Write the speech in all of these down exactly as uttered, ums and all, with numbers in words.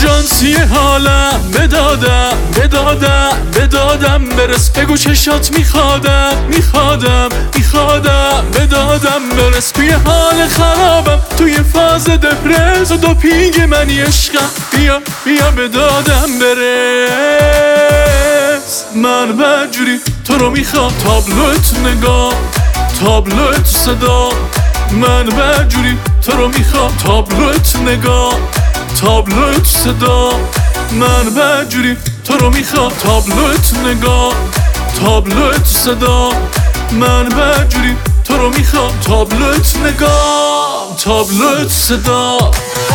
اورژانسی حالم بدادم بدادم بدادم برس بگو چشات میخوادم میخوادم میخوادم بدادم برس توی حال خرابم توی فاز دپرس و دوپینگ منی عشقم بیا بیا بدادم برس من بدجوری تو رو میخوام تابلوت نگاه تابلوت صدا من بدجوری تو رو میخوام تابلوت نگاه تابلوت صدا من بدجوری تو رو میخوام تابلوت نگاه تابلوت صدا من بدجوری تو رو میخوام تابلوت نگاه تابلوت صدا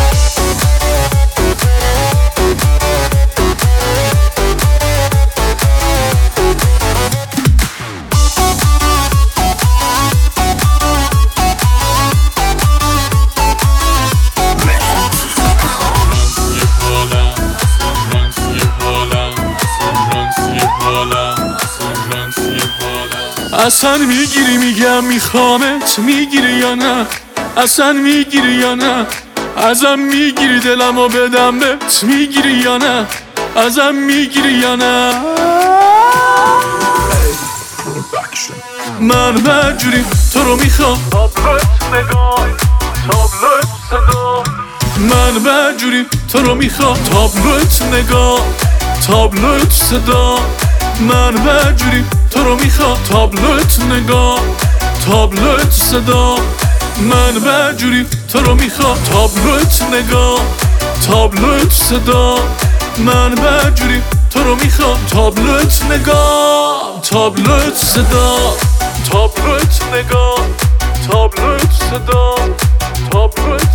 اصلا میگیری میگم میخوامت میگیری یا نه اصلا میگیری یا نه ازم میگیری دلمو بدم بهت میگیری یا نه ازم میگیری یا نه من بدجوری تو رو میخوام تابلوت نگاه تابلوت صدا من بدجوری تو رو میخوام تابلوت نگاه تابلوت صدا من بدجوری تو رو میخوام تابلوت نگاه تابلوت صدا من بدجوری تو رو میخوام تابلوت نگاه تابلوت صدا من بدجوری تو رو میخوام تابلوت نگاه تابلوت صدا تابلوت نگاه تابلوت صدا تابلوت